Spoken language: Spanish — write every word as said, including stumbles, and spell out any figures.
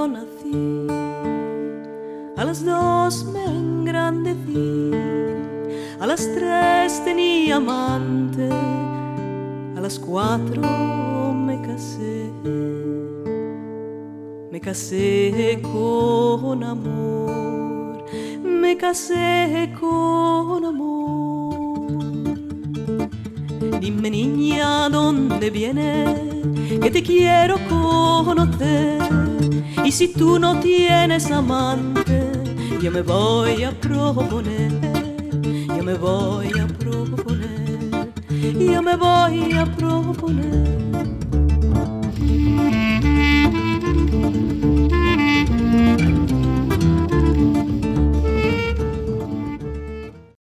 yo nací, a las dos me engrandecí, a las tres tenía amante, a las cuatro me casé, me casé con amor, me casé con amor. Dime niña, ¿dónde vienes? Que te quiero conocer. Y si tú no tienes amante, yo me voy a proponer, yo me voy a proponer, yo me voy a proponer.